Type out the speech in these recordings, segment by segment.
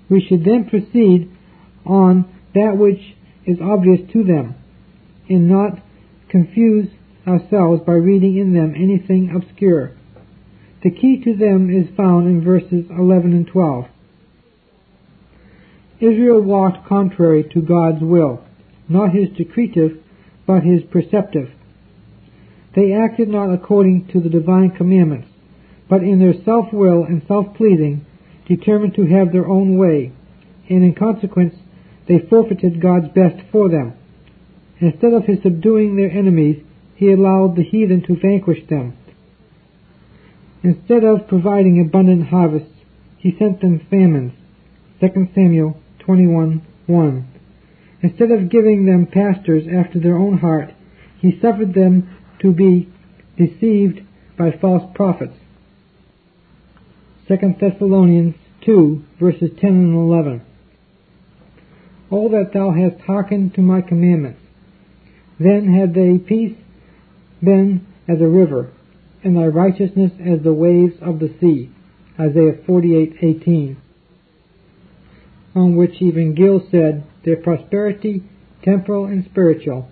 We should then proceed on that which is obvious to them, and not confuse ourselves by reading in them anything obscure. The key to them is found in verses 11 and 12. Israel walked contrary to God's will, not his decretive, but his preceptive. They acted not according to the divine commandments, but in their self-will and self-pleasing, determined to have their own way, and in consequence they forfeited God's best for them. Instead of his subduing their enemies, he allowed the heathen to vanquish them. Instead of providing abundant harvests, he sent them famines. 2 Samuel 21:1. Instead of giving them pastors after their own heart, he suffered them to be deceived by false prophets. 2 Thessalonians 2, verses 10 and 11. Oh, that thou hast hearkened to my commandments! Then had thy peace been as a river, and thy righteousness as the waves of the sea. Isaiah 48:18. On which even Gill said, their prosperity, temporal and spiritual,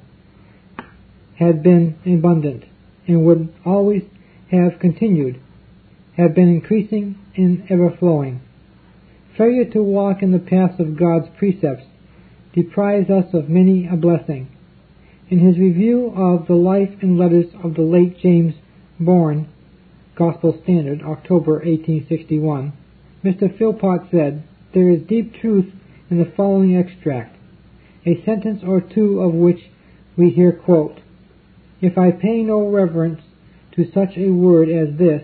had been abundant, and would always have continued, have been increasing and ever-flowing. Failure to walk in the paths of God's precepts deprives us of many a blessing. In his review of the life and letters of the late James Bourne, Gospel Standard, October 1861, Mr. Philpott said, there is deep truth in the following extract, a sentence or two of which we here quote. If I pay no reverence to such a word as this,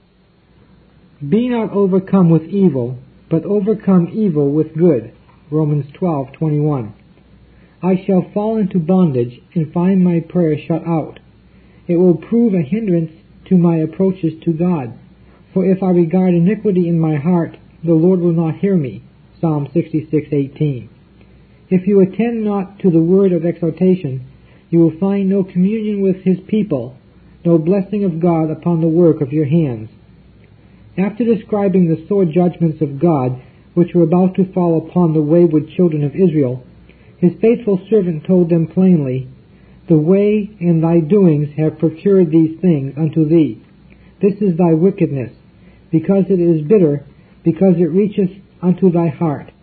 be not overcome with evil, but overcome evil with good. Romans 12:21. I shall fall into bondage and find my prayer shut out. It will prove a hindrance to my approaches to God. For if I regard iniquity in my heart, the Lord will not hear me. Psalm 66:18. If you attend not to the word of exhortation, you will find no communion with his people, no blessing of God upon the work of your hands. After describing the sore judgments of God which were about to fall upon the wayward children of Israel, his faithful servant told them plainly, the way and thy doings have procured these things unto thee. This is thy wickedness, because it is bitter, because it reacheth unto thy heart.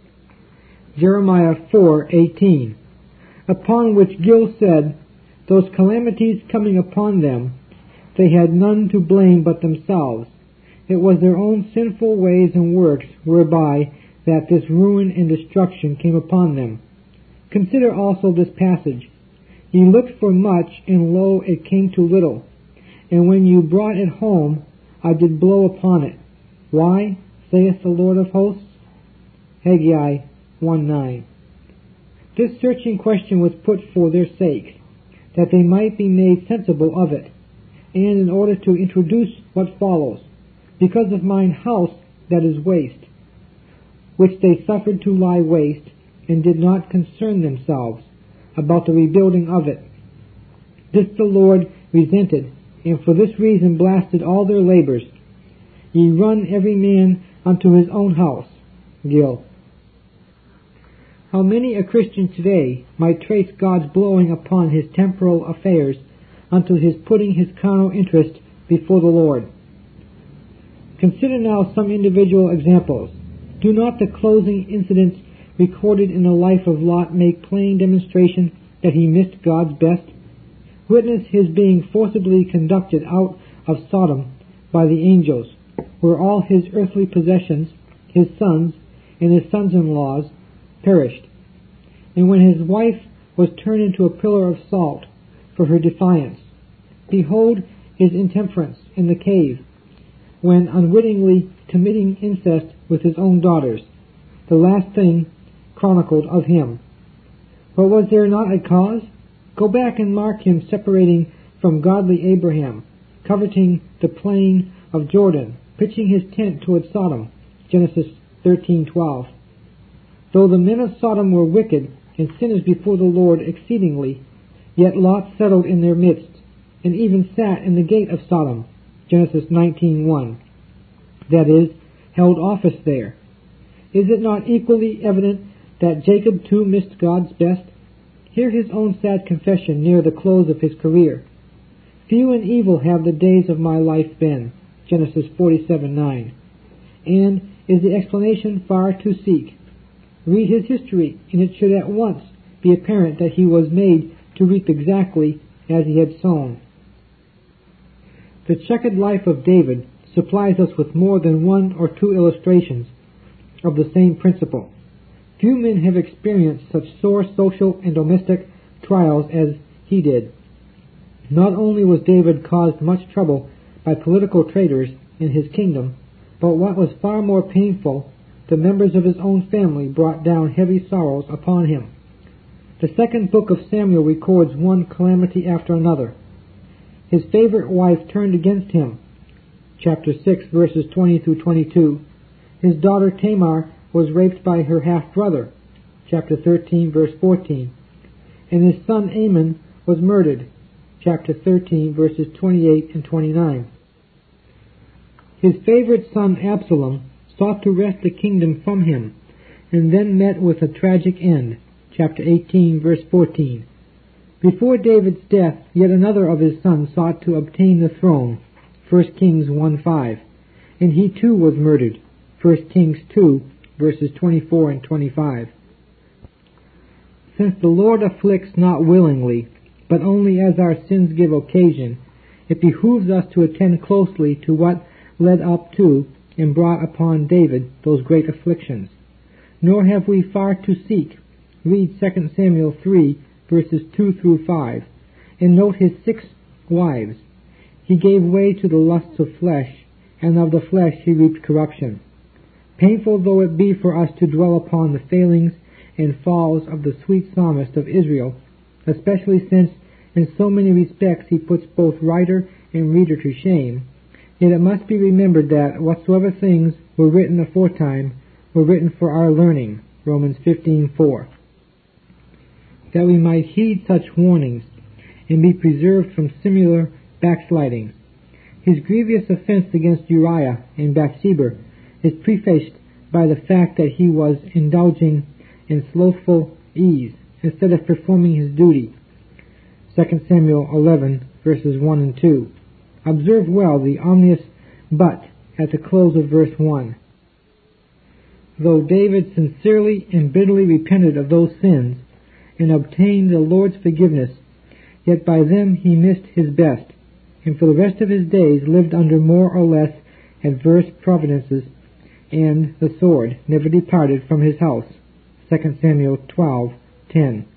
Jeremiah 4:18. Upon which Gill said, those calamities coming upon them, they had none to blame but themselves. It was their own sinful ways and works whereby that this ruin and destruction came upon them. Consider also this passage. Ye looked for much, and lo, it came to little. And when you brought it home, I did blow upon it. Why, saith the Lord of hosts? Haggai 1:9. This searching question was put for their sakes, that they might be made sensible of it, and in order to introduce what follows, because of mine house that is waste, which they suffered to lie waste, and did not concern themselves about the rebuilding of it. This the Lord resented, and for this reason blasted all their labors. Ye run every man unto his own house. Gill. How many a Christian today might trace God's blowing upon his temporal affairs unto his putting his carnal interest before the Lord. Consider now some individual examples. Do not the closing incidents recorded in the life of Lot make plain demonstration that he missed God's best? Witness his being forcibly conducted out of Sodom by the angels, where all his earthly possessions, his sons, and his sons-in-laws perished. And when his wife was turned into a pillar of salt for her defiance, behold his intemperance in the cave, when unwittingly committing incest with his own daughters, the last thing chronicled of him. But was there not a cause? Go back and mark him separating from godly Abraham, coveting the plain of Jordan, pitching his tent toward Sodom, Genesis 13:12. Though the men of Sodom were wicked and sinners before the Lord exceedingly, yet Lot settled in their midst, and even sat in the gate of Sodom, Genesis 19:1. That is, held office there. Is it not equally evident that Jacob too missed God's best? Hear his own sad confession near the close of his career. Few and evil have the days of my life been, Genesis 47:9. And is the explanation far to seek? Read his history, and it should at once be apparent that he was made to reap exactly as he had sown. The checkered life of David supplies us with more than one or two illustrations of the same principle. Few men have experienced such sore social and domestic trials as he did. Not only was David caused much trouble by political traitors in his kingdom, but what was far more painful, the members of his own family brought down heavy sorrows upon him. The second book of Samuel records one calamity after another. His favorite wife turned against him, chapter 6, verses 20 through 22. His daughter Tamar was raped by her half-brother, chapter 13, verse 14. And his son Amnon was murdered, chapter 13, verses 28 and 29. His favorite son Absalom sought to wrest the kingdom from him, and then met with a tragic end, chapter 18, verse 14. Before David's death, yet another of his sons sought to obtain the throne, 1 Kings 1:5, and he too was murdered, 1 Kings 2, verses 24 and 25. Since the Lord afflicts not willingly, but only as our sins give occasion, it behooves us to attend closely to what led up to and brought upon David those great afflictions. Nor have we far to seek. Read 2 Samuel 3, verses 2 through 5, and note his 6 wives. He gave way to the lusts of flesh, and of the flesh he reaped corruption. Painful though it be for us to dwell upon the failings and falls of the sweet psalmist of Israel, especially since in so many respects he puts both writer and reader to shame, yet it must be remembered that whatsoever things were written aforetime were written for our learning, Romans 15:4, that we might heed such warnings and be preserved from similar backslidings. His grievous offense against Uriah and Bathsheba is prefaced by the fact that he was indulging in slothful ease instead of performing his duty, 2 Samuel 11, verses 1 and 2. Observe well the ominous but at the close of verse 1. Though David sincerely and bitterly repented of those sins and obtained the Lord's forgiveness, yet by them he missed his best, and for the rest of his days lived under more or less adverse providences, and the sword never departed from his house, 2 Samuel 12:10.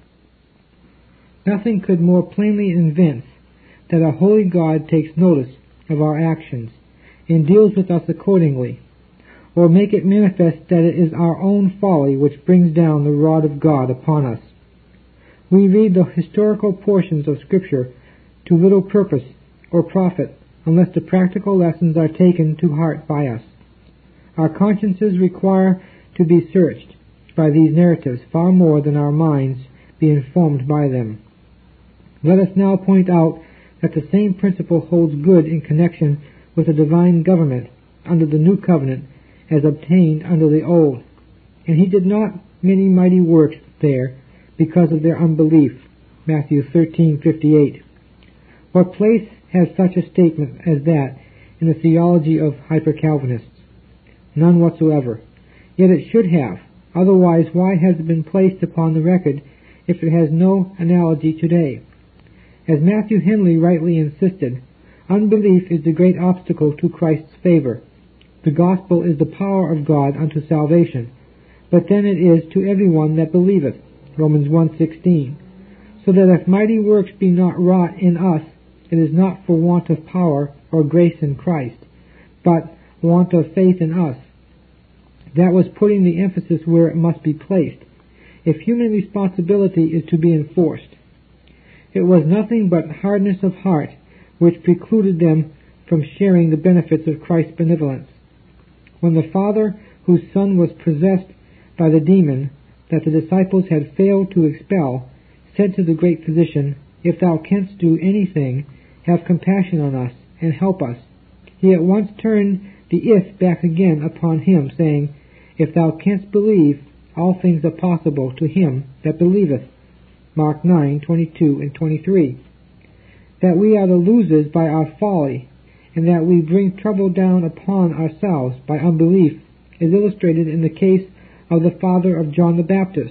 Nothing could more plainly evince that a holy God takes notice of our actions and deals with us accordingly, or make it manifest that it is our own folly which brings down the rod of God upon us. We read the historical portions of Scripture to little purpose or profit unless the practical lessons are taken to heart by us. Our consciences require to be searched by these narratives far more than our minds be informed by them. Let us now point out that the same principle holds good in connection with the divine government under the new covenant as obtained under the old. And he did not many mighty works there because of their unbelief, Matthew 13:58. What place has such a statement as that in the theology of hyper-Calvinists? None whatsoever. Yet it should have. Otherwise, why has it been placed upon the record if it has no analogy today? As Matthew Henley rightly insisted, unbelief is the great obstacle to Christ's favor. The gospel is the power of God unto salvation, but then it is to everyone that believeth, Romans 1:16. So that if mighty works be not wrought in us, it is not for want of power or grace in Christ, but want of faith in us. That was putting the emphasis where it must be placed, if human responsibility is to be enforced. It was nothing but hardness of heart which precluded them from sharing the benefits of Christ's benevolence. When the father whose son was possessed by the demon that the disciples had failed to expel said to the great physician, "If thou canst do anything, have compassion on us and help us," he at once turned the if back again upon him, saying, If thou canst believe, all things are possible to him that believeth. Mark 9:22 and 23. That we are the losers by our folly, and that we bring trouble down upon ourselves by unbelief, is illustrated in the case of the father of John the Baptist.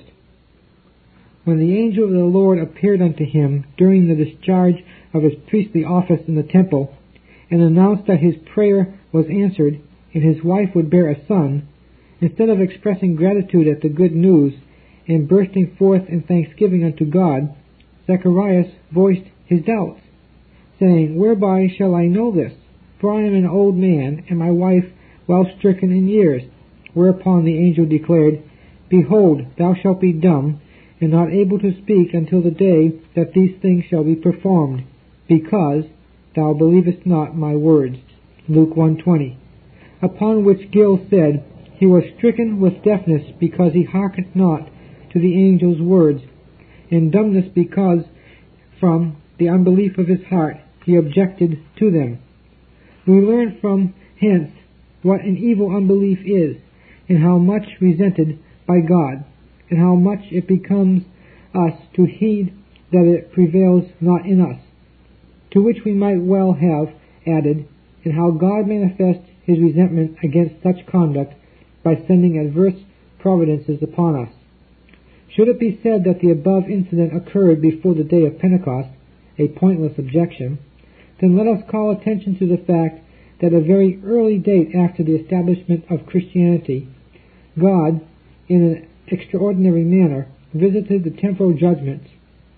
When the angel of the Lord appeared unto him during the discharge of his priestly office in the temple, and announced that his prayer was answered and his wife would bear a son, instead of expressing gratitude at the good news and bursting forth in thanksgiving unto God, Zacharias voiced his doubts, saying, Whereby shall I know this? For I am an old man, and my wife well stricken in years. Whereupon the angel declared, Behold, thou shalt be dumb, and not able to speak until the day that these things shall be performed, because thou believest not my words. Luke 1:20. Upon which Gill said, He was stricken with deafness because he hearkened not to the angel's words, and dumbness because from the unbelief of his heart he objected to them. We learn from hence what an evil unbelief is, and how much resented by God, and how much it becomes us to heed that it prevails not in us. To which we might well have added, and how God manifests his resentment against such conduct by sending adverse providences upon us. Should it be said that the above incident occurred before the day of Pentecost, a pointless objection, then let us call attention to the fact that a very early date after the establishment of Christianity, God, in an extraordinary manner, visited the temporal judgments,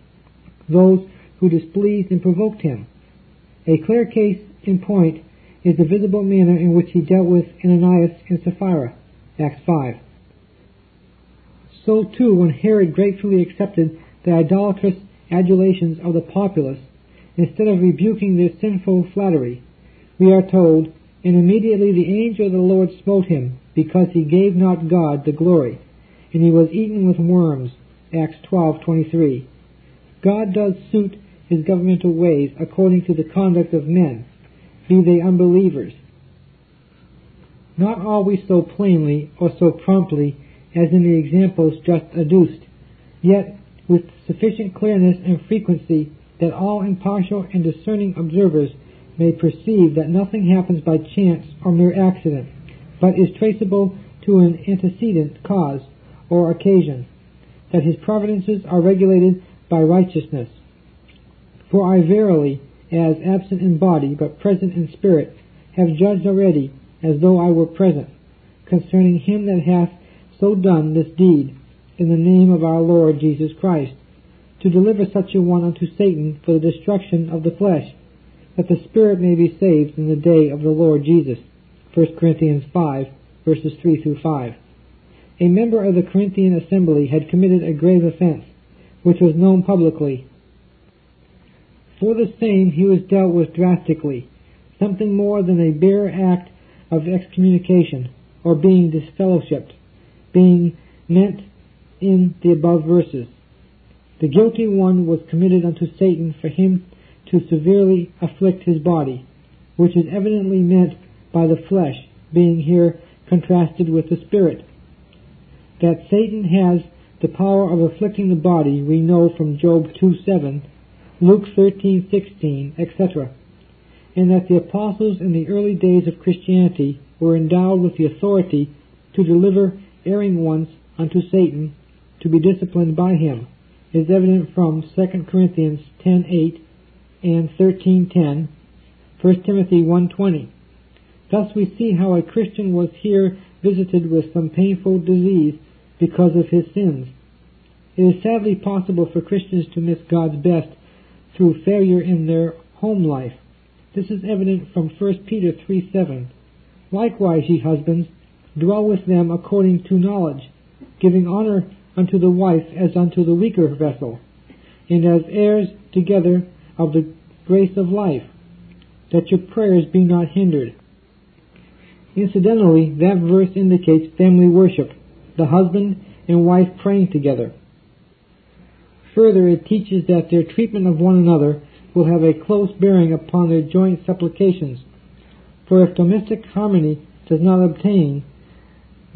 those who displeased and provoked him. A clear case in point is the visible manner in which he dealt with Ananias and Sapphira, Acts 5. So too, when Herod gratefully accepted the idolatrous adulations of the populace, instead of rebuking their sinful flattery, we are told, And immediately the angel of the Lord smote him, because he gave not God the glory, and he was eaten with worms. Acts 12:23. God does suit his governmental ways according to the conduct of men, be they unbelievers. Not always so plainly or so promptly as in the examples just adduced, yet with sufficient clearness and frequency that all impartial and discerning observers may perceive that nothing happens by chance or mere accident, but is traceable to an antecedent cause or occasion, that his providences are regulated by righteousness. For I verily, as absent in body but present in spirit, have judged already, as though I were present, concerning him that hath so done this deed, in the name of our Lord Jesus Christ, to deliver such a one unto Satan for the destruction of the flesh, that the spirit may be saved in the day of the Lord Jesus. 1 Corinthians 5, verses 3 through 5. A member of the Corinthian assembly had committed a grave offense, which was known publicly. For the same he was dealt with drastically, something more than a bare act of excommunication, or being disfellowshipped, being meant in the above verses. The guilty one was committed unto Satan for him to severely afflict his body, which is evidently meant by the flesh, being here contrasted with the spirit. That Satan has the power of afflicting the body we know from Job 2:7, Luke 13:16, etc., and that the apostles in the early days of Christianity were endowed with the authority to deliver erring ones unto Satan to be disciplined by him, is evident from 2 Corinthians 10:8 and 13:10, 1 Timothy 1:20. Thus we see how a Christian was here visited with some painful disease because of his sins. It is sadly possible for Christians to miss God's best through failure in their home life. This is evident from 1 Peter 3:7. Likewise, ye husbands, dwell with them according to knowledge, giving honor unto the wife as unto the weaker vessel, and as heirs together of the grace of life, that your prayers be not hindered. Incidentally, that verse indicates family worship, the husband and wife praying together. Further, it teaches that their treatment of one another will have a close bearing upon their joint supplications. For if domestic harmony does not obtain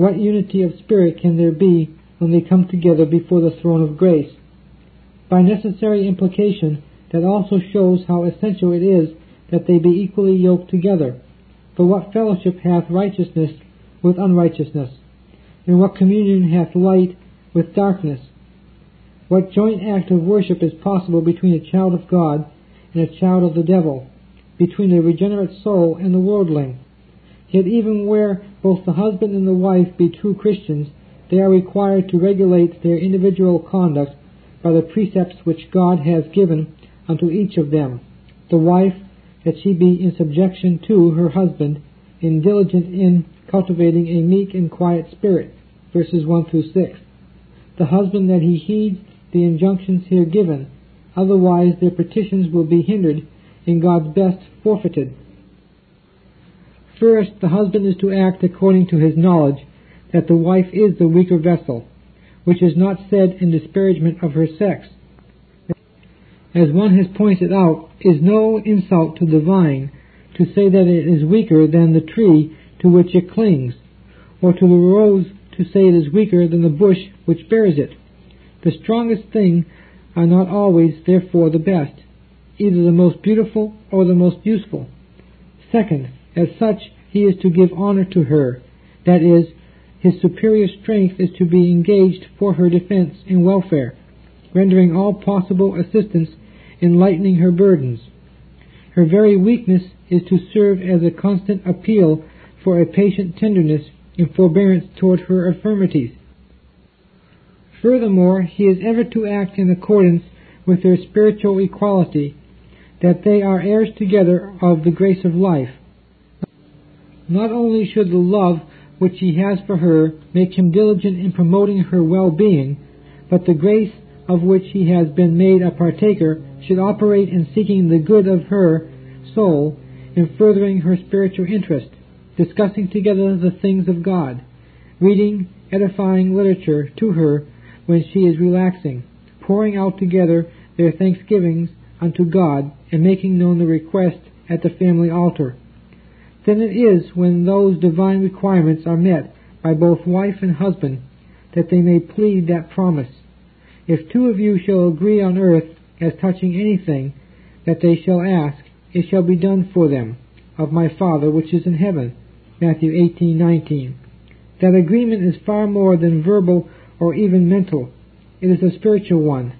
What unity of spirit can there be when they come together before the throne of grace? By necessary implication, that also shows how essential it is that they be equally yoked together. For what fellowship hath righteousness with unrighteousness? And what communion hath light with darkness? What joint act of worship is possible between a child of God and a child of the devil, between the regenerate soul and the worldling? Yet even where both the husband and the wife be true Christians, they are required to regulate their individual conduct by the precepts which God has given unto each of them. The wife, that she be in subjection to her husband, and diligent in cultivating a meek and quiet spirit, verses 1 through 6. The husband, that he heeds the injunctions here given, otherwise their petitions will be hindered and God's best forfeited. First, the husband is to act according to his knowledge that the wife is the weaker vessel, which is not said in disparagement of her sex. As one has pointed out, is no insult to the vine to say that it is weaker than the tree to which it clings, or to the rose to say it is weaker than the bush which bears it. The strongest thing are not always, therefore, the best, either the most beautiful or the most useful. Second, as such, he is to give honor to her, that is, his superior strength is to be engaged for her defense and welfare, rendering all possible assistance in lightening her burdens. Her very weakness is to serve as a constant appeal for a patient tenderness and forbearance toward her infirmities. Furthermore, he is ever to act in accordance with their spiritual equality, that they are heirs together of the grace of life. Not only should the love which he has for her make him diligent in promoting her well-being, but the grace of which he has been made a partaker should operate in seeking the good of her soul and furthering her spiritual interest, discussing together the things of God, reading edifying literature to her when she is relaxing, pouring out together their thanksgivings unto God, and making known the request at the family altar. Then it is, when those divine requirements are met by both wife and husband, that they may plead that promise. If two of you shall agree on earth as touching anything that they shall ask, it shall be done for them of my Father which is in heaven. Matthew 18:19. That agreement is far more than verbal or even mental. It is a spiritual one.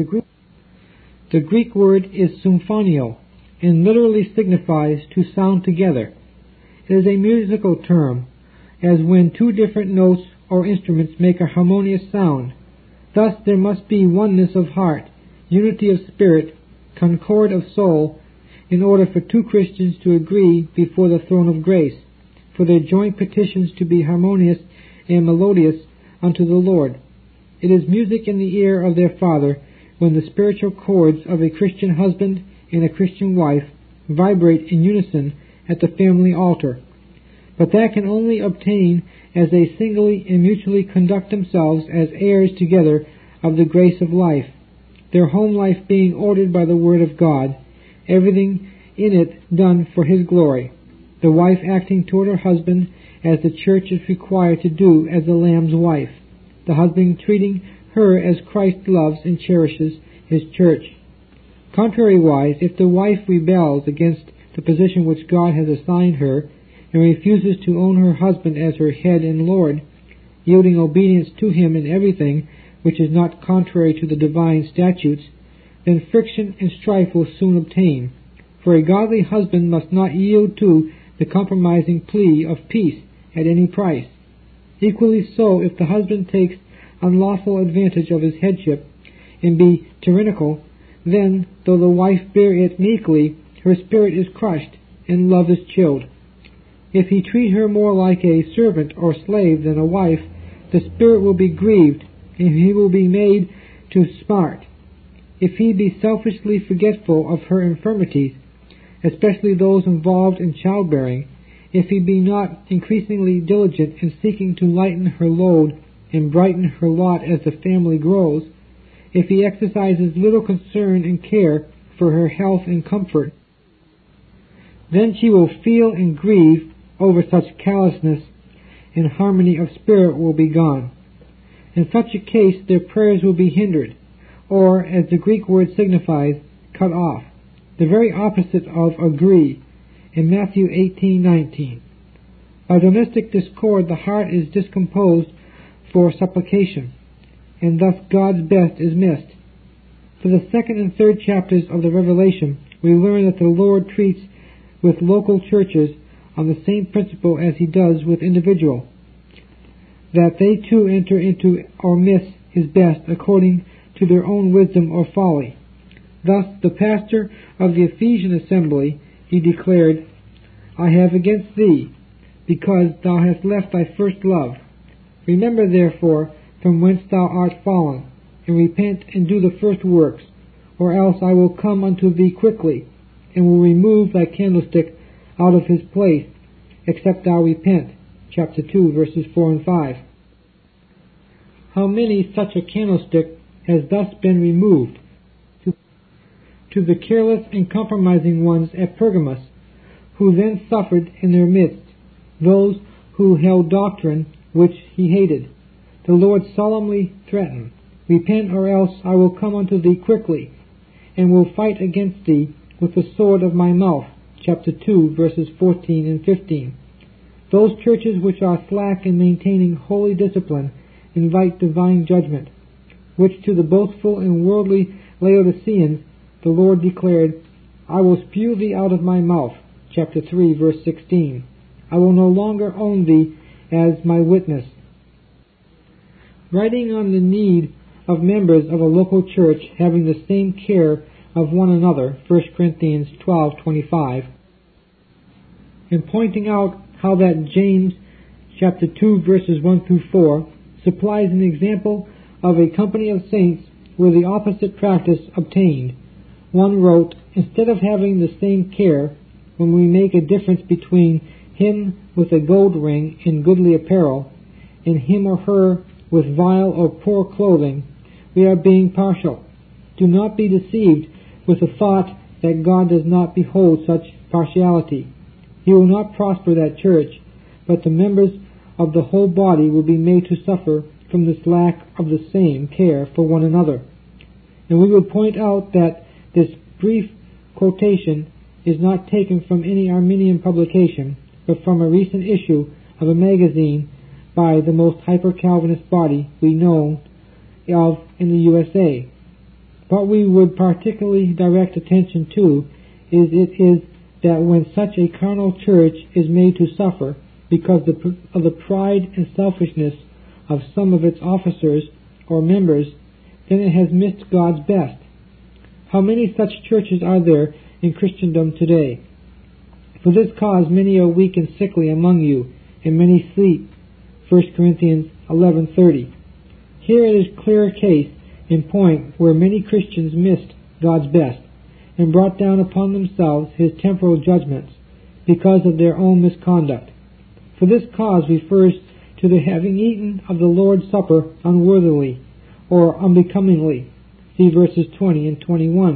The Greek word is symphonio, and literally signifies to sound together. It is a musical term, as when two different notes or instruments make a harmonious sound. Thus there must be oneness of heart, unity of spirit, concord of soul, in order for two Christians to agree before the throne of grace, for their joint petitions to be harmonious and melodious unto the Lord. It is music in the ear of their Father when the spiritual chords of a Christian husband and a Christian wife vibrate in unison at the family altar. But that can only obtain as they singly and mutually conduct themselves as heirs together of the grace of life, their home life being ordered by the Word of God, everything in it done for His glory, the wife acting toward her husband as the church is required to do as the Lamb's wife, the husband treating her as Christ loves and cherishes His church. Contrariwise, if the wife rebels against the position which God has assigned her, and refuses to own her husband as her head and Lord, yielding obedience to him in everything which is not contrary to the divine statutes, then friction and strife will soon obtain. For a godly husband must not yield to the compromising plea of peace at any price. Equally so, if the husband takes unlawful advantage of his headship and be tyrannical, then, though the wife bear it meekly, her spirit is crushed and love is chilled. If he treat her more like a servant or slave than a wife, the spirit will be grieved, and he will be made to smart. If he be selfishly forgetful of her infirmities, especially those involved in childbearing, if he be not increasingly diligent in seeking to lighten her load and brighten her lot as the family grows, if he exercises little concern and care for her health and comfort, then she will feel and grieve over such callousness and harmony of spirit will be gone. In such a case, their prayers will be hindered, or, as the Greek word signifies, cut off, the very opposite of agree, in Matthew 18:19. By domestic discord, the heart is discomposed for supplication, and thus God's best is missed. For the 2nd and 3rd chapters of the Revelation, we learn that the Lord treats with local churches on the same principle as he does with individual, that they too enter into or miss his best according to their own wisdom or folly. Thus, the pastor of the Ephesian assembly, he declared, I have against thee, because thou hast left thy first love. Remember therefore from whence thou art fallen, and repent and do the first works, or else I will come unto thee quickly, and will remove thy candlestick out of his place, except thou repent. Chapter 2, verses 4 and 5. How many such a candlestick has thus been removed? To the careless and compromising ones at Pergamos, who then suffered in their midst, those who held doctrine which he hated. The Lord solemnly threatened, Repent, or else I will come unto thee quickly, and will fight against thee with the sword of my mouth. Chapter 2, verses 14 and 15. Those churches which are slack in maintaining holy discipline invite divine judgment, which to the boastful and worldly Laodiceans the Lord declared, I will spew thee out of my mouth. Chapter 3, verse 16. I will no longer own thee as my witness. Writing on the need of members of a local church having the same care of one another, 1 Corinthians 12:25, and pointing out how that James chapter 2 verses 1 through 4 supplies an example of a company of saints where the opposite practice obtained. One wrote, Instead of having the same care when we make a difference between him with a gold ring in goodly apparel and him or her with vile or poor clothing, we are being partial. Do not be deceived with the thought that God does not behold such partiality. He will not prosper that church, but the members of the whole body will be made to suffer from this lack of the same care for one another. And we will point out that this brief quotation is not taken from any Arminian publication, but from a recent issue of a magazine by the most hyper-Calvinist body we know of in the USA. What we would particularly direct attention to is that when such a carnal church is made to suffer because of the pride and selfishness of some of its officers or members, then it has missed God's best. How many such churches are there in Christendom today? For this cause many are weak and sickly among you, and many sleep. 1 Corinthians 11:30. Here it is clear case in point where many Christians missed God's best and brought down upon themselves his temporal judgments because of their own misconduct. For this cause refers to the having eaten of the Lord's Supper unworthily or unbecomingly. See verses 20 and 21.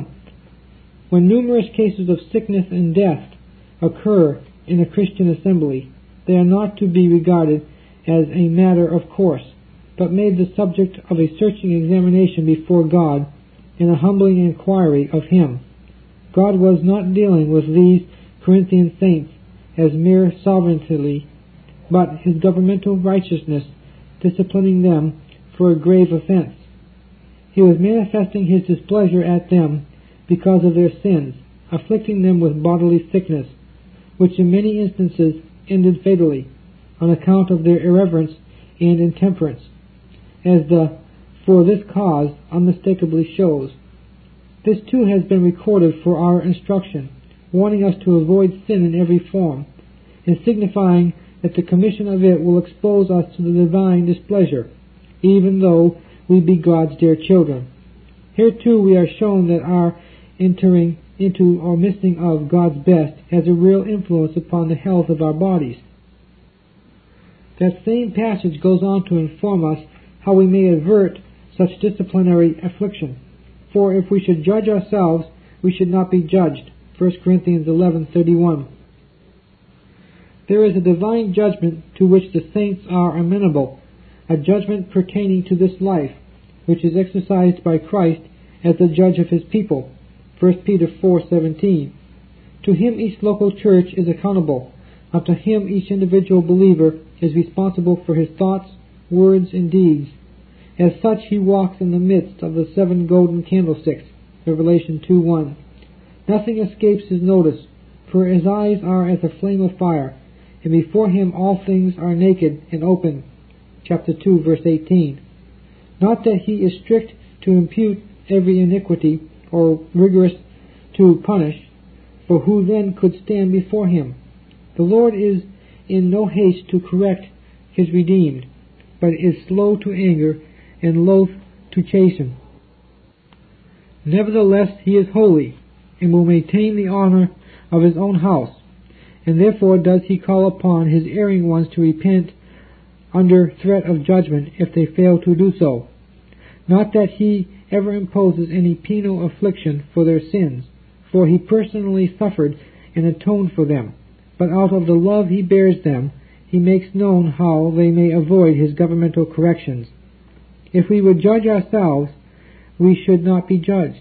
When numerous cases of sickness and death occur in a Christian assembly, they are not to be regarded as a matter of course, but made the subject of a searching examination before God and a humbling inquiry of Him. God was not dealing with these Corinthian saints as mere sovereignty, but His governmental righteousness disciplining them for a grave offense. He was manifesting His displeasure at them because of their sins, afflicting them with bodily sickness, which in many instances ended fatally, on account of their irreverence and intemperance, as the "for this cause" unmistakably shows. This too has been recorded for our instruction, warning us to avoid sin in every form, and signifying that the commission of it will expose us to the divine displeasure, even though we be God's dear children. Here too we are shown that our entering into or missing of God's best has a real influence upon the health of our bodies. That same passage goes on to inform us how we may avert such disciplinary affliction. For if we should judge ourselves, we should not be judged. 1 Corinthians 11:31. There is a divine judgment to which the saints are amenable, a judgment pertaining to this life, which is exercised by Christ as the judge of his people. 1 Peter 4:17. To him each local church is accountable. Unto him each individual believer is responsible for his thoughts, words, and deeds. As such he walks in the midst of the 7 golden candlesticks. Revelation 2:1. Nothing escapes his notice, for his eyes are as a flame of fire, and before him all things are naked and open. Chapter 2, verse 18. Not that he is strict to impute every iniquity, or rigorous to punish, for who then could stand before him? The Lord is in no haste to correct his redeemed, but is slow to anger and loath to chasten. Nevertheless he is holy, and will maintain the honor of his own house, and therefore does he call upon his erring ones to repent under threat of judgment if they fail to do so. Not that he ever imposes any penal affliction for their sins, for he personally suffered and atoned for them, but out of the love he bears them, he makes known how they may avoid his governmental corrections. If we would judge ourselves, we should not be judged.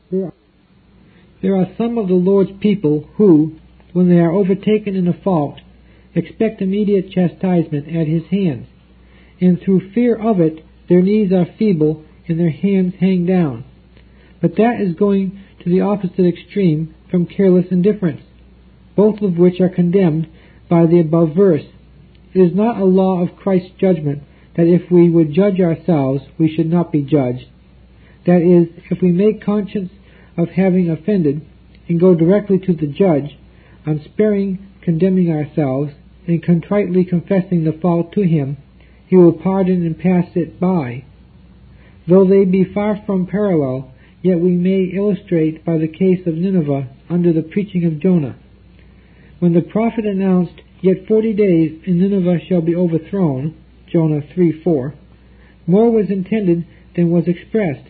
There are some of the Lord's people who, when they are overtaken in a fault, expect immediate chastisement at his hands, and through fear of it, their knees are feeble and their hands hang down. But that is going to the opposite extreme from careless indifference, both of which are condemned by the above verse. It is not a law of Christ's judgment that if we would judge ourselves, we should not be judged. That is, if we make conscience of having offended and go directly to the judge, unsparing condemning ourselves, and contritely confessing the fault to him, he will pardon and pass it by. Though they be far from parallel, yet we may illustrate by the case of Nineveh under the preaching of Jonah. When the prophet announced, "Yet 40 days, and Nineveh shall be overthrown," Jonah 3:4, more was intended than was expressed.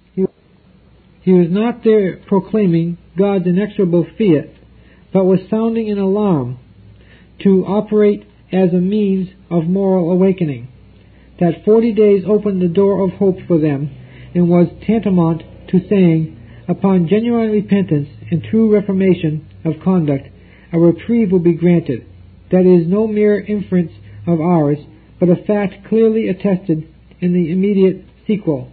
He was not there proclaiming God's inexorable fiat, but was sounding an alarm to operate as a means of moral awakening. That 40 days opened the door of hope for them, and was tantamount to saying, upon genuine repentance and true reformation of conduct, a reprieve will be granted. That is no mere inference of ours, but a fact clearly attested in the immediate sequel.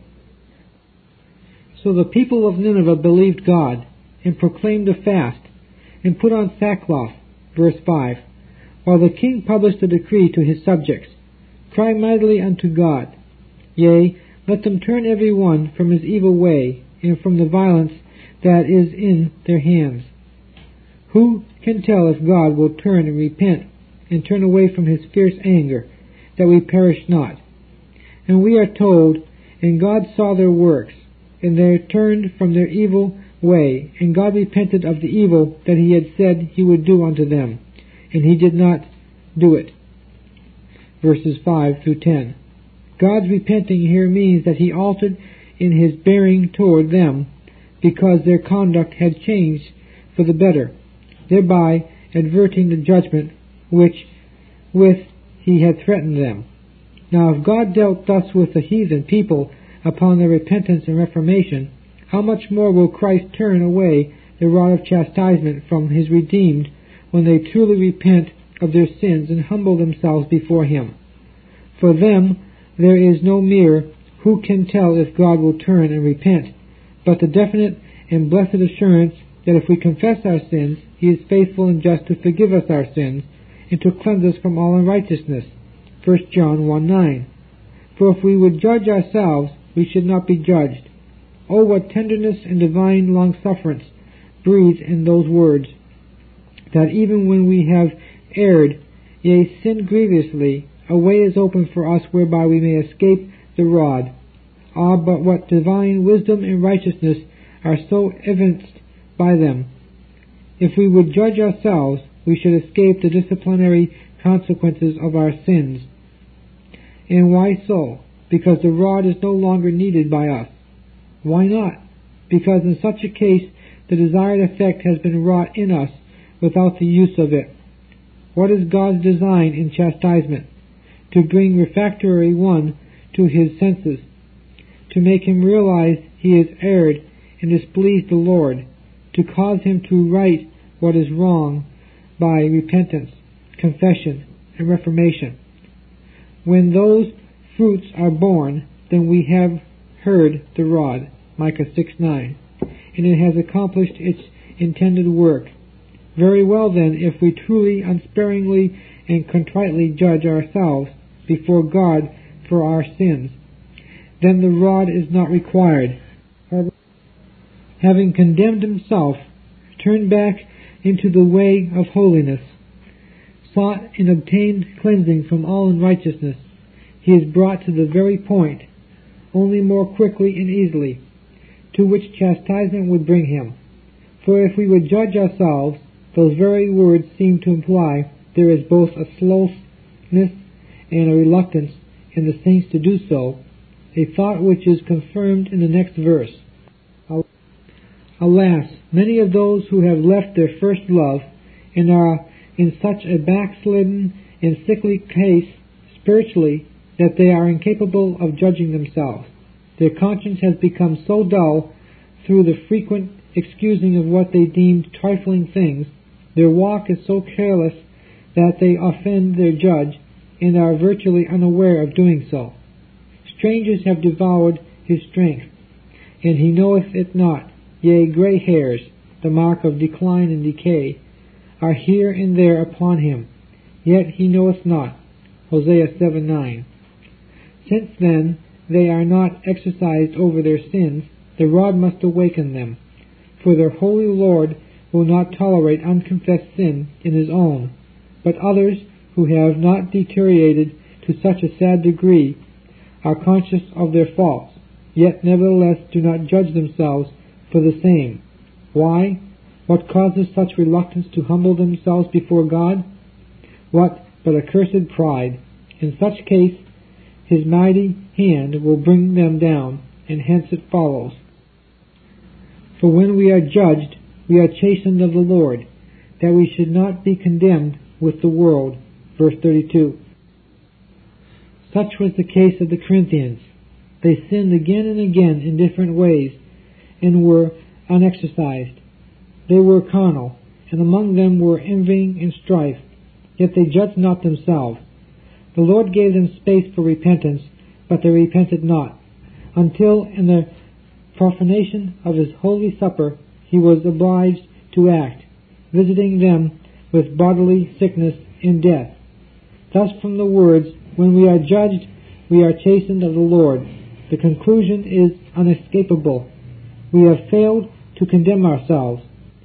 So the people of Nineveh believed God, and proclaimed a fast, and put on sackcloth, verse 5, while the king published a decree to his subjects, "Cry mightily unto God, yea, let them turn every one from his evil way, and from the violence that is in their hands." Who can tell if God will turn and repent, and turn away from his fierce anger, that we perish not? And we are told, "And God saw their works, and they turned from their evil way, and God repented of the evil that he had said he would do unto them, and he did not do it." Verses 5 through 10. God's repenting here means that he altered in his bearing toward them, because their conduct had changed for the better, thereby averting the judgment which with he had threatened them. Now if God dealt thus with the heathen people upon their repentance and reformation, how much more will Christ turn away the rod of chastisement from his redeemed when they truly repent of their sins and humble themselves before him? For them there is no mere "who can tell if God will turn and repent," but the definite and blessed assurance that if we confess our sins, he is faithful and just to forgive us our sins and to cleanse us from all unrighteousness. 1 John 1:9. For if we would judge ourselves, we should not be judged. Oh, what tenderness and divine long-sufferance breathes in those words, that even when we have erred, yea, sinned grievously, a way is open for us whereby we may escape the rod. Ah, but what divine wisdom and righteousness are so evinced by them! If we would judge ourselves, we should escape the disciplinary consequences of our sins. And why so? Because the rod is no longer needed by us. Why not? Because in such a case the desired effect has been wrought in us without the use of it. What is God's design in chastisement? To bring refractory one to his senses, to make him realize he has erred and displeased the Lord, to cause him to right what is wrong by repentance, confession, and reformation. When those fruits are born, then we have heard the rod, Micah 6:9, and it has accomplished its intended work. Very well then, if we truly, unsparingly, and contritely judge ourselves before God for our sins, then the rod is not required. Having condemned himself, turned back into the way of holiness, sought and obtained cleansing from all unrighteousness, he is brought to the very point, only more quickly and easily, to which chastisement would bring him. For if we would judge ourselves, those very words seem to imply there is both a slowness and a reluctance in the saints to do so, a thought which is confirmed in the next verse. Alas, many of those who have left their first love and are in such a backslidden and sickly case spiritually that they are incapable of judging themselves. Their conscience has become so dull through the frequent excusing of what they deemed trifling things, their walk is so careless that they offend their judge and are virtually unaware of doing so. Strangers have devoured his strength, and he knoweth it not. Yea, gray hairs, the mark of decline and decay, are here and there upon him, yet he knoweth not. Hosea 7:9. Since then they are not exercised over their sins, the rod must awaken them, for their holy Lord will not tolerate unconfessed sin in his own. But others who have not deteriorated to such a sad degree are conscious of their faults, yet nevertheless do not judge themselves for the same. Why? What causes such reluctance to humble themselves before God? What but accursed pride? In such case, his mighty hand will bring them down, and hence it follows. For when we are judged, we are chastened of the Lord, that we should not be condemned with the world. Verse 32. Such was the case of the Corinthians. They sinned again and again in different ways, and were unexercised. They were carnal, and among them were envying and strife, yet they judged not themselves. The Lord gave them space for repentance, but they repented not, until in the profanation of his holy supper he was obliged to act, visiting them with bodily sickness and death. Thus from the words, when we are judged, we are chastened of the Lord, the conclusion is unescapable. We have failed to condemn ourselves.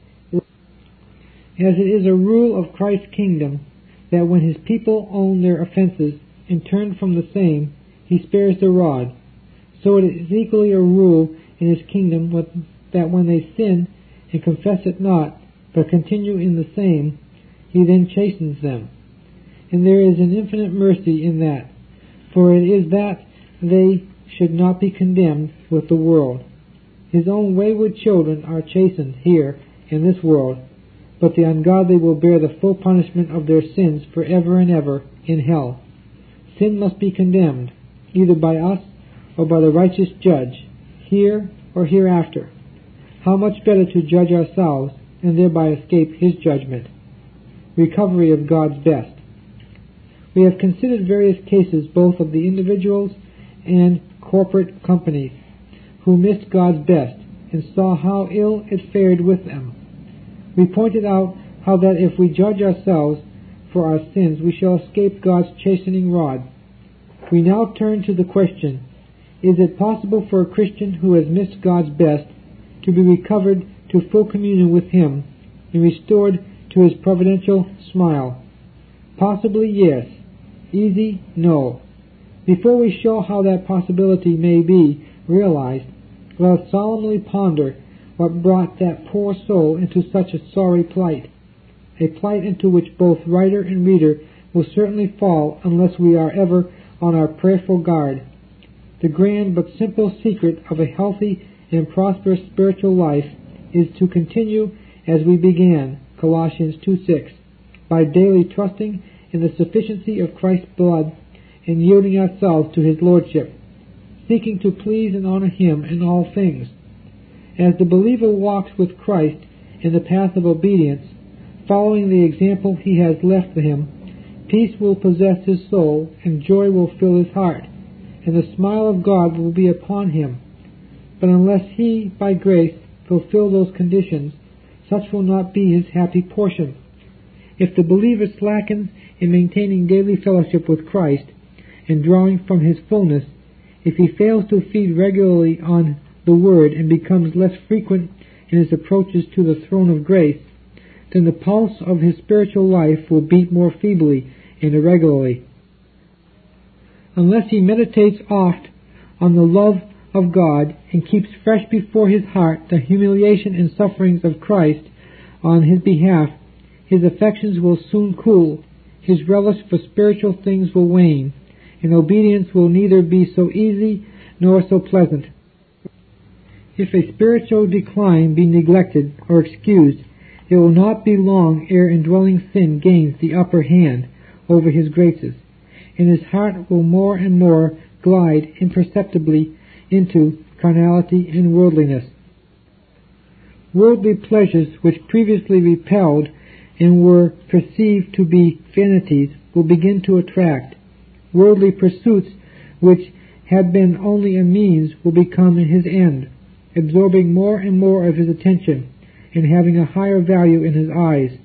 As it is a rule of Christ's kingdom that when his people own their offenses and turn from the same, he spares the rod, so it is equally a rule in his kingdom that when they sin and confess it not, but continue in the same, he then chastens them. And there is an infinite mercy in that, for it is that they should not be condemned with the world. His own wayward children are chastened here in this world, but the ungodly will bear the full punishment of their sins forever and ever in hell. Sin must be condemned, either by us or by the righteous judge, here or hereafter. How much better to judge ourselves and thereby escape his judgment. Recovery of God's best. We have considered various cases both of the individuals and corporate companies who missed God's best and saw how ill it fared with them. We pointed out how that if we judge ourselves for our sins, we shall escape God's chastening rod. We now turn to the question, is it possible for a Christian who has missed God's best to be recovered to full communion with him and restored to his providential smile? Possibly yes. Easy? No. Before we show how that possibility may be realized, let us solemnly ponder what brought that poor soul into such a sorry plight, a plight into which both writer and reader will certainly fall unless we are ever on our prayerful guard. The grand but simple secret of a healthy and prosperous spiritual life is to continue as we began, Colossians 2:6, by daily trusting in the sufficiency of Christ's blood and yielding ourselves to his lordship, seeking to please and honor him in all things. As the believer walks with Christ in the path of obedience, following the example he has left for him, peace will possess his soul and joy will fill his heart, and the smile of God will be upon him. But unless he, by grace, fulfill those conditions, such will not be his happy portion. If the believer slackens in maintaining daily fellowship with Christ and drawing from his fullness, if he fails to feed regularly on the Word and becomes less frequent in his approaches to the throne of grace, then the pulse of his spiritual life will beat more feebly and irregularly. Unless he meditates oft on the love of God and keeps fresh before his heart the humiliation and sufferings of Christ on his behalf, his affections will soon cool, his relish for spiritual things will wane, and obedience will neither be so easy nor so pleasant. If a spiritual decline be neglected or excused, it will not be long ere indwelling sin gains the upper hand over his graces, and his heart will more and more glide imperceptibly into carnality and worldliness. Worldly pleasures which previously repelled and were perceived to be vanities will begin to attract. Worldly pursuits which had been only a means will become his end, absorbing more and more of his attention and having a higher value in his eyes.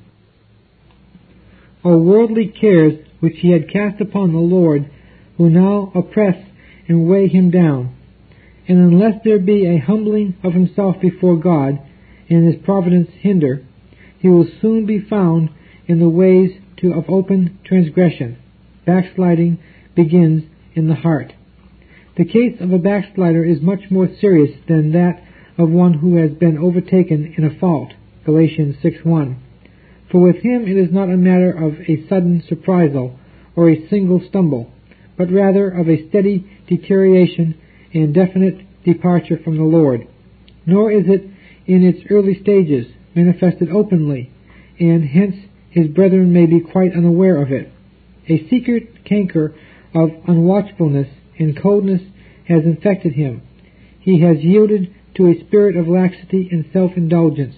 All worldly cares which he had cast upon the Lord will now oppress and weigh him down, and unless there be a humbling of himself before God and his providence hinder, he will soon be found in the ways of open transgression. Backsliding begins in the heart. The case of a backslider is much more serious than that of one who has been overtaken in a fault. Galatians 6:1. For with him it is not a matter of a sudden surprisal or a single stumble, but rather of a steady deterioration and definite departure from the Lord. Nor is it in its early stages manifested openly, and hence his brethren may be quite unaware of it. A secret canker of unwatchfulness and coldness has infected him. He has yielded to a spirit of laxity and self-indulgence.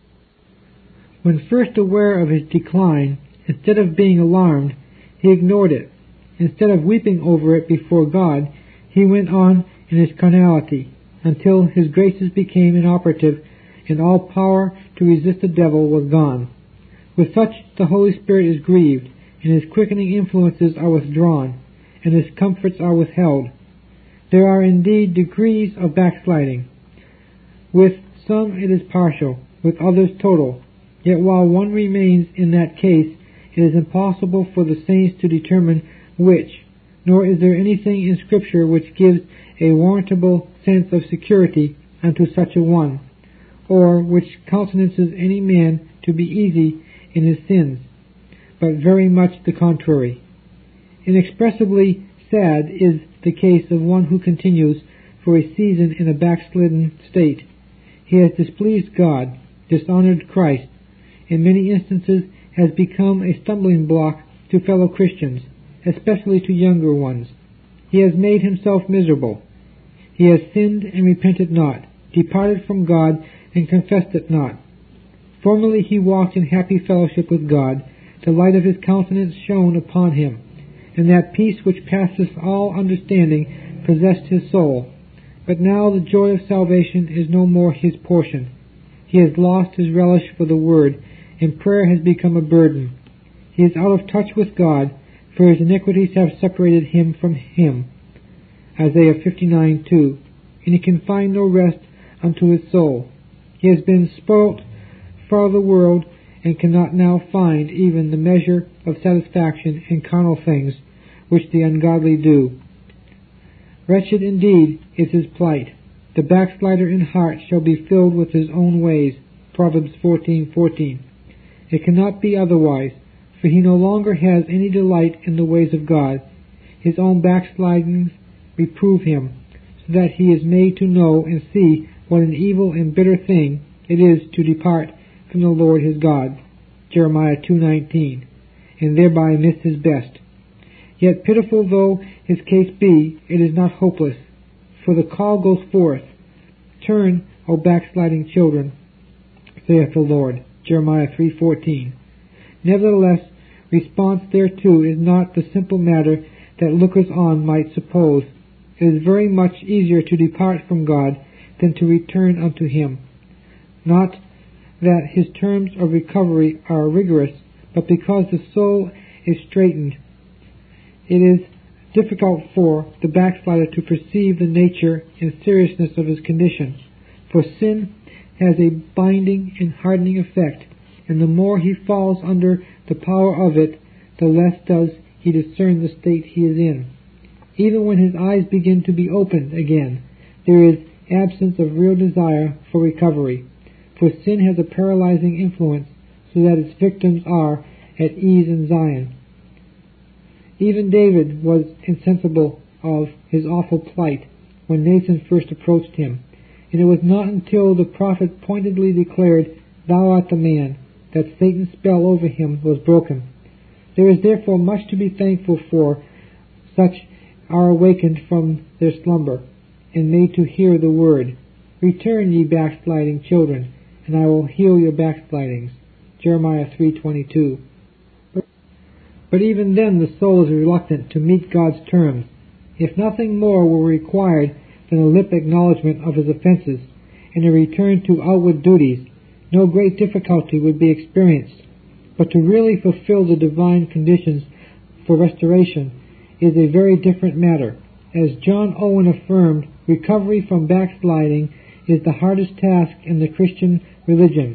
When first aware of his decline, instead of being alarmed, he ignored it. Instead of weeping over it before God, he went on in his carnality, until his graces became inoperative and all power to resist the devil was gone. With such the Holy Spirit is grieved, and his quickening influences are withdrawn, and his comforts are withheld. There are indeed degrees of backsliding. With some it is partial, with others total. Yet while one remains in that case, it is impossible for the saints to determine which, nor is there anything in Scripture which gives a warrantable sense of security unto such a one, or which countenances any man to be easy in his sins, but very much the contrary. Inexpressibly sad is the case of one who continues for a season in a backslidden state. He has displeased God, dishonored Christ, in many instances has become a stumbling block to fellow Christians, especially to younger ones. He has made himself miserable. He has sinned and repented not, departed from God and confessed it not. Formerly he walked in happy fellowship with God, the light of his countenance shone upon him, and that peace which passeth all understanding possessed his soul. But now the joy of salvation is no more his portion. He has lost his relish for the Word, and prayer has become a burden. He is out of touch with God, for his iniquities have separated him from him. Isaiah 59:2. And he can find no rest unto his soul. He has been spoilt for the world, and cannot now find even the measure of satisfaction in carnal things which the ungodly do. Wretched indeed is his plight. The backslider in heart shall be filled with his own ways. Proverbs 14:14. It cannot be otherwise, for he no longer has any delight in the ways of God. His own backslidings reprove him, so that he is made to know and see what an evil and bitter thing it is to depart from the Lord his God. Jeremiah 2:19. and thereby miss his best. Yet pitiful though his case be, it is not hopeless, for the call goes forth, "Turn, O backsliding children, saith the Lord." Jeremiah 3:14. Nevertheless, response thereto is not the simple matter that lookers-on might suppose. It is very much easier to depart from God than to return unto Him. Not that His terms of recovery are rigorous, but because the soul is straitened, it is difficult for the backslider to perceive the nature and seriousness of his condition. For sin has a binding and hardening effect, and the more he falls under the power of it, the less does he discern the state he is in. Even when his eyes begin to be opened again, there is absence of real desire for recovery, for sin has a paralyzing influence, so that its victims are at ease in Zion. Even David was insensible of his awful plight when Nathan first approached him, and it was not until the prophet pointedly declared, "Thou art the man," that Satan's spell over him was broken. There is therefore much to be thankful for. Such are awakened from their slumber, and made to hear the word, "Return, ye backsliding children, and I will heal your backslidings." Jeremiah 3:22. But even then the soul is reluctant to meet God's terms. If nothing more were required than a lip acknowledgement of his offenses, and a return to outward duties, no great difficulty would be experienced. But to really fulfill the divine conditions for restoration is a very different matter. As John Owen affirmed, recovery from backsliding is the hardest task in the Christian religion,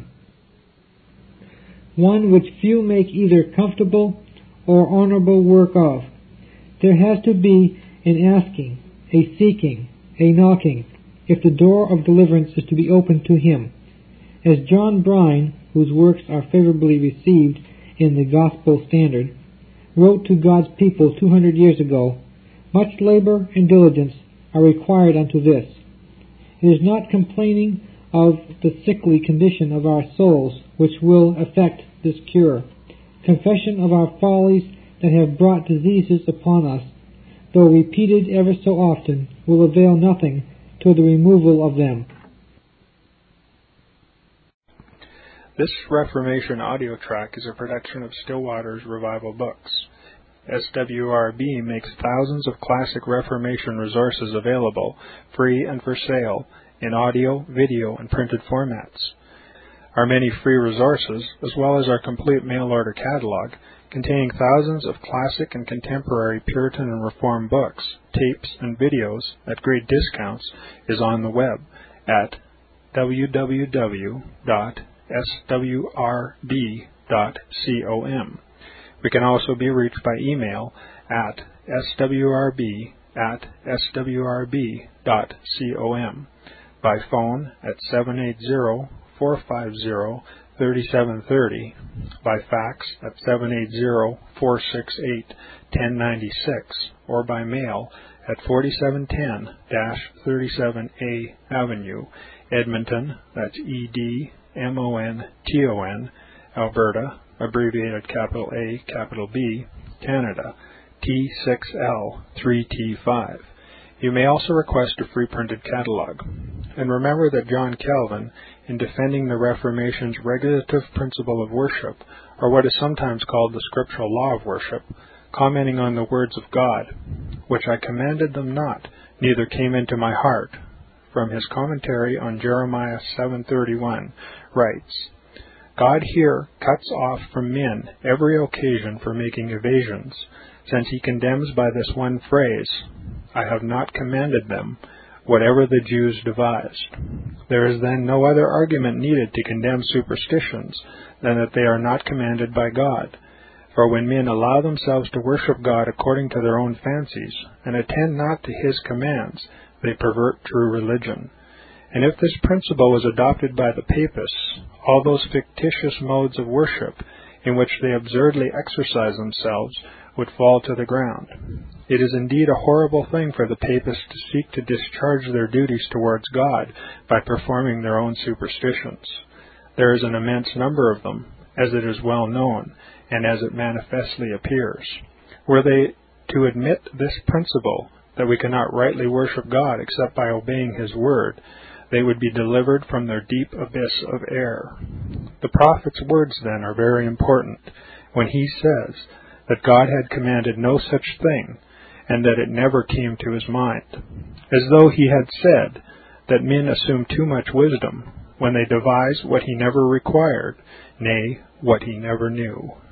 one which few make either comfortable or honorable work of. There has to be an asking, a seeking, a knocking, if the door of deliverance is to be opened to him. As John Brine, whose works are favorably received in the Gospel Standard, wrote to God's people 200 years ago, "Much labor and diligence are required unto this." It is not complaining of the sickly condition of our souls which will effect this cure. Confession of our follies that have brought diseases upon us, though repeated ever so often, will avail nothing to the removal of them. This Reformation audio track is a production of Still Waters Revival Books. SWRB makes thousands of classic Reformation resources available, free and for sale, in audio, video, and printed formats. Our many free resources, as well as our complete mail-order catalog, containing thousands of classic and contemporary Puritan and Reformed books, tapes, and videos at great discounts, is on the web at www.swrb.com. We can also be reached by email at swrb@swrb.com, by phone at 780-450-3730, by fax at 780-468-1096, or by mail at 4710-37A Avenue, Edmonton, that's Edmonton, Alberta, abbreviated capital A, capital B, Canada, T6L3T5. You may also request a free printed catalog. And remember that John Calvin, in defending the Reformation's regulative principle of worship, or what is sometimes called the scriptural law of worship, commenting on the words of God, "Which I commanded them not, neither came into my heart," from his commentary on Jeremiah 7:31, writes, "God here cuts off from men every occasion for making evasions, since he condemns by this one phrase, 'I have not commanded them,' whatever the Jews devised. There is then no other argument needed to condemn superstitions than that they are not commanded by God. For when men allow themselves to worship God according to their own fancies, and attend not to his commands, they pervert true religion. And if this principle was adopted by the Papists, all those fictitious modes of worship in which they absurdly exercise themselves would fall to the ground. It is indeed a horrible thing for the Papists to seek to discharge their duties towards God by performing their own superstitions. There is an immense number of them, as it is well known, and as it manifestly appears. Were they to admit this principle, that we cannot rightly worship God except by obeying His word, they would be delivered from their deep abyss of error. The prophet's words, then, are very important when he says that God had commanded no such thing, and that it never came to his mind, as though he had said that men assume too much wisdom when they devise what he never required, nay, what he never knew.